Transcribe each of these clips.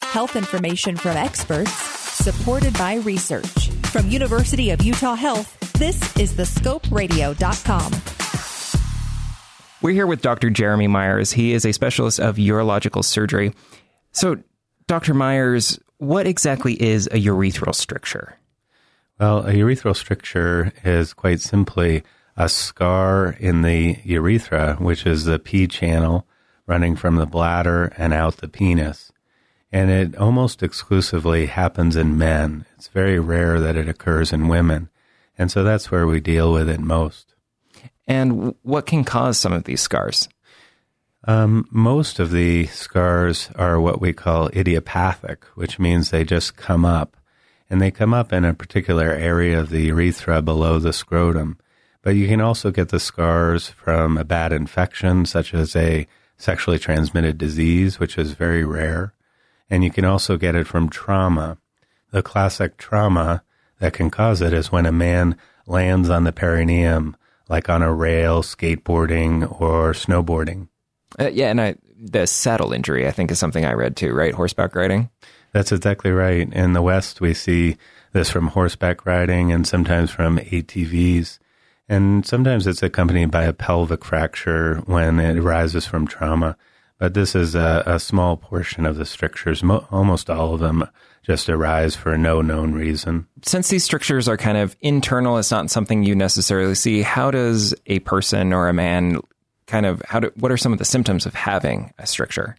Health information from experts, supported by research. From University of Utah Health, this is thescoperadio.com. We're here with Dr. Jeremy Myers. He is a specialist of urological surgery. So, Dr. Myers, what exactly is a urethral stricture? Well, a urethral stricture is quite simply a scar in the urethra, which is the P channel running from the bladder and out the penis. And it almost exclusively happens in men. It's very rare that it occurs in women. And so that's where we deal with it most. And what can cause some of these scars? Most of the scars are what we call idiopathic, which means they just come up. And they come up in a particular area of the urethra below the scrotum. But you can also get the scars from a bad infection, such as a sexually transmitted disease, which is very rare. And you can also get it from trauma. The classic trauma that can cause it is when a man lands on the perineum, like on a rail, skateboarding, or snowboarding. And the saddle injury, I think, is something I read too, right? Horseback riding? That's exactly right. In the West, we see this from horseback riding and sometimes from ATVs. And sometimes it's accompanied by a pelvic fracture when it arises from trauma. But this is a small portion of the strictures. Almost all of them just arise for no known reason. Since these strictures are kind of internal, it's not something you necessarily see. How does a person or a man what are some of the symptoms of having a stricture?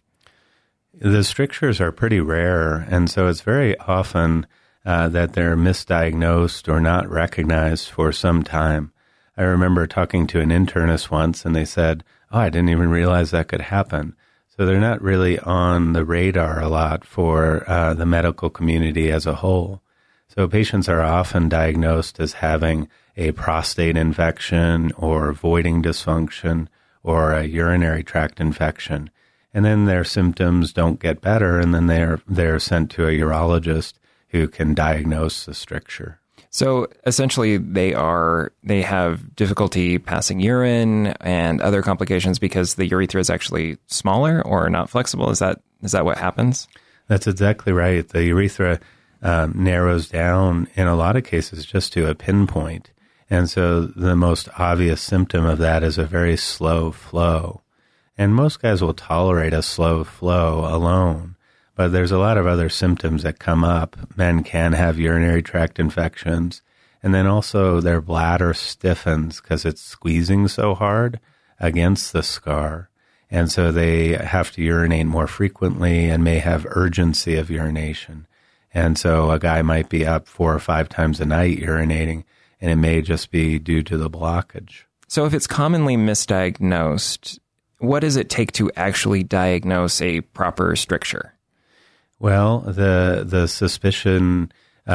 The strictures are pretty rare, and so it's very often that they're misdiagnosed or not recognized for some time. I remember talking to an internist once, and they said, I didn't even realize that could happen. So they're not really on the radar a lot for the medical community as a whole. So patients are often diagnosed as having a prostate infection or voiding dysfunction or a urinary tract infection. And then their symptoms don't get better, and then they're sent to a urologist who can diagnose the stricture. So essentially they have difficulty passing urine and other complications because the urethra is actually smaller or not flexible. Is that what happens? That's exactly right. The urethra narrows down in a lot of cases just to a pinpoint. And so the most obvious symptom of that is a very slow flow. And most guys will tolerate a slow flow alone. But there's a lot of other symptoms that come up. Men can have urinary tract infections. And then also their bladder stiffens because it's squeezing so hard against the scar. And so they have to urinate more frequently and may have urgency of urination. And so a guy might be up 4 or 5 times a night urinating, and it may just be due to the blockage. So if it's commonly misdiagnosed, what does it take to actually diagnose a proper stricture? Well, the suspicion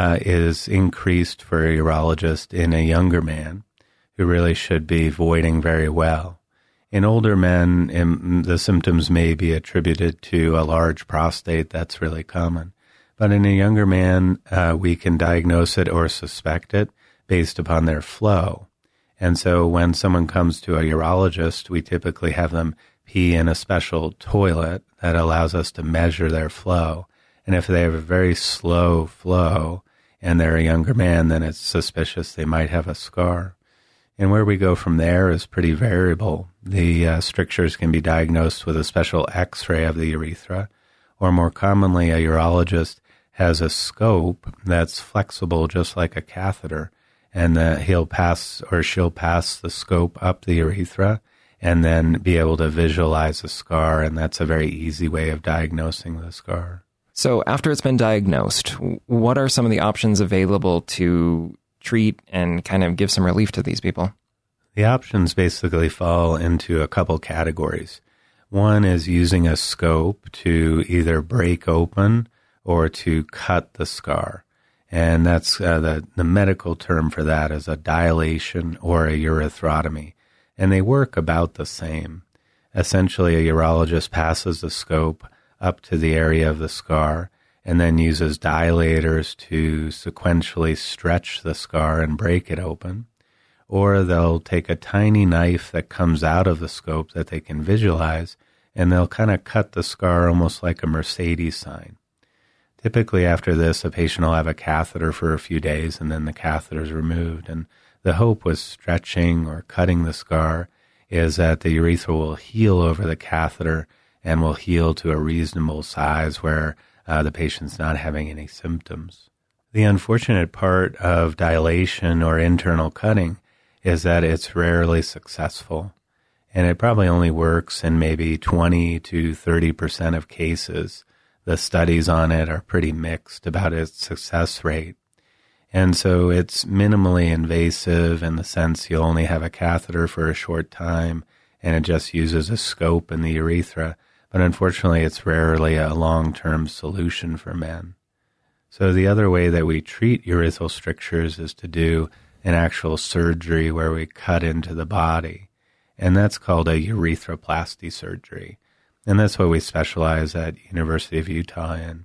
is increased for a urologist in a younger man who really should be voiding very well. In older men, the symptoms may be attributed to a large prostate. That's really common. But in a younger man, we can diagnose it or suspect it based upon their flow. And so when someone comes to a urologist, we typically have them pee in a special toilet that allows us to measure their flow. And if they have a very slow flow and they're a younger man, then it's suspicious they might have a scar. And where we go from there is pretty variable. The strictures can be diagnosed with a special X-ray of the urethra, or more commonly, a urologist has a scope that's flexible just like a catheter, and he'll pass or she'll pass the scope up the urethra and then be able to visualize the scar, and that's a very easy way of diagnosing the scar. So after it's been diagnosed, what are some of the options available to treat and kind of give some relief to these people? The options basically fall into a couple categories. One is using a scope to either break open or to cut the scar. And that's the medical term for that is a dilation or a urethrotomy. And they work about the same. Essentially, a urologist passes the scope up to the area of the scar and then uses dilators to sequentially stretch the scar and break it open. Or they'll take a tiny knife that comes out of the scope that they can visualize, and they'll kind of cut the scar almost like a Mercedes sign. typically after this, a patient will have a catheter for a few days and then the catheter is removed. And the hope with stretching or cutting the scar is that the urethra will heal over the catheter and will heal to a reasonable size where the patient's not having any symptoms. The unfortunate part of dilation or internal cutting is that it's rarely successful, and it probably only works in maybe 20 to 30% of cases. The studies on it are pretty mixed about its success rate. And so it's minimally invasive in the sense you'll only have a catheter for a short time, and it just uses a scope in the urethra. But unfortunately, it's rarely a long-term solution for men. So the other way that we treat urethral strictures is to do an actual surgery where we cut into the body, and that's called a urethroplasty surgery. And that's what we specialize at University of Utah in.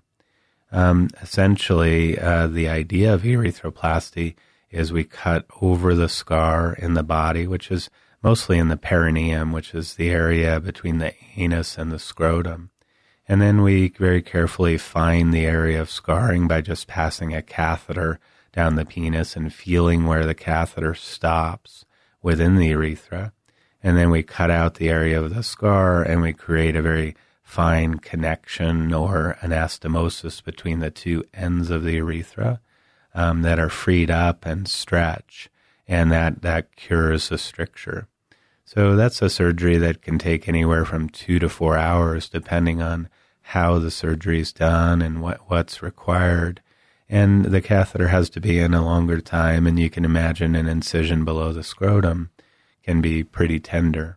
Essentially, the idea of urethroplasty is we cut over the scar in the body, which is mostly in the perineum, which is the area between the anus and the scrotum. And then we very carefully find the area of scarring by just passing a catheter down the penis and feeling where the catheter stops within the urethra. And then we cut out the area of the scar and we create a very fine connection or anastomosis between the two ends of the urethra that are freed up and stretch, and that cures the stricture. So that's a surgery that can take anywhere from 2 to 4 hours, depending on how the surgery is done and what's required. And the catheter has to be in a longer time, and you can imagine an incision below the scrotum can be pretty tender.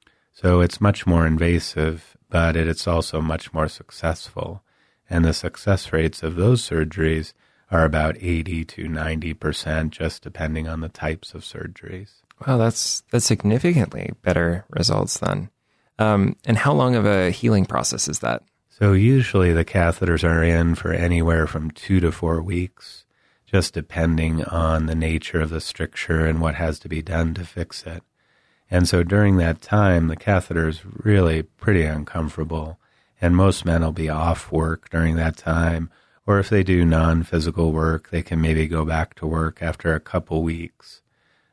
So it's much more invasive, but it's also much more successful. And the success rates of those surgeries are about 80 to 90%, just depending on the types of surgeries. Wow, that's significantly better results then. And how long of a healing process is that? So usually the catheters are in for anywhere from 2 to 4 weeks, just depending on the nature of the stricture and what has to be done to fix it. And so during that time, the catheter is really pretty uncomfortable, and most men will be off work during that time, or if they do non-physical work, they can maybe go back to work after a couple weeks.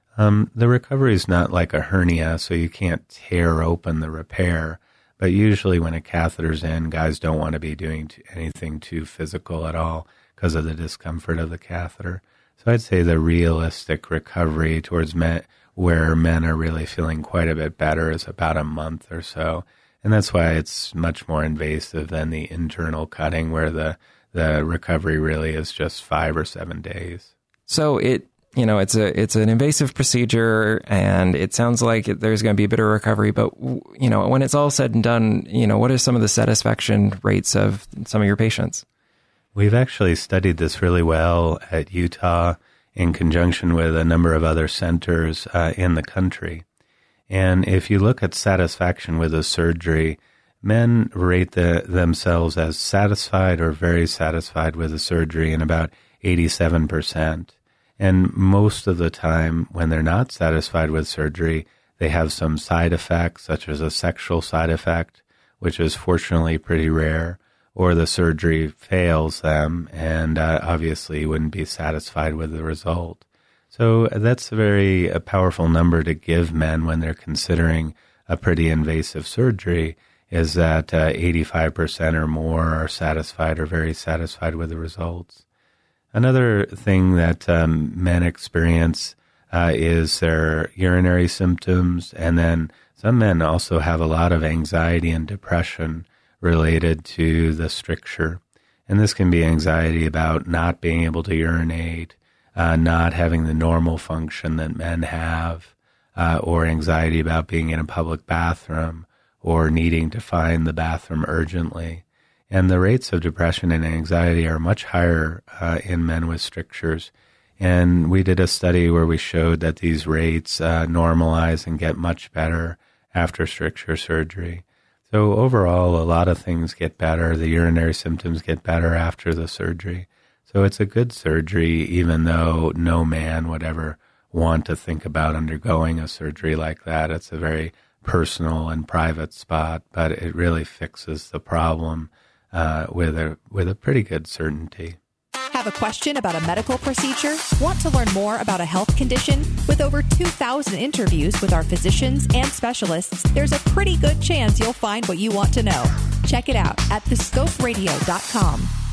The recovery is not like a hernia, so you can't tear open the repair, but usually when a catheter's in, guys don't want to be doing anything too physical at all because of the discomfort of the catheter. So I'd say the realistic recovery towards men, where men are really feeling quite a bit better, is about a month or so. And that's why it's much more invasive than the internal cutting, where the recovery really is just 5 or 7 days. So it's an invasive procedure, and it sounds like there's going to be a bit of recovery. But when it's all said and done, what are some of the satisfaction rates of some of your patients? We've actually studied this really well at Utah in conjunction with a number of other centers in the country. And if you look at satisfaction with a surgery, men rate themselves as satisfied or very satisfied with the surgery in about 87%. And most of the time, when they're not satisfied with surgery, they have some side effects, such as a sexual side effect, which is fortunately pretty rare, or the surgery fails them and obviously wouldn't be satisfied with the result. So that's a very powerful number to give men when they're considering a pretty invasive surgery, is that 85% or more are satisfied or very satisfied with the results. Another thing that men experience is their urinary symptoms, and then some men also have a lot of anxiety and depression related to the stricture. And this can be anxiety about not being able to urinate, not having the normal function that men have, or anxiety about being in a public bathroom or needing to find the bathroom urgently. And the rates of depression and anxiety are much higher in men with strictures. And we did a study where we showed that these rates normalize and get much better after stricture surgery. So overall, a lot of things get better. The urinary symptoms get better after the surgery. So it's a good surgery, even though no man would ever want to think about undergoing a surgery like that. It's a very personal and private spot, but it really fixes the problem with a pretty good certainty. Have a question about a medical procedure? Want to learn more about a health condition? With over 2,000 interviews with our physicians and specialists, there's a pretty good chance you'll find what you want to know. Check it out at thescoperadio.com.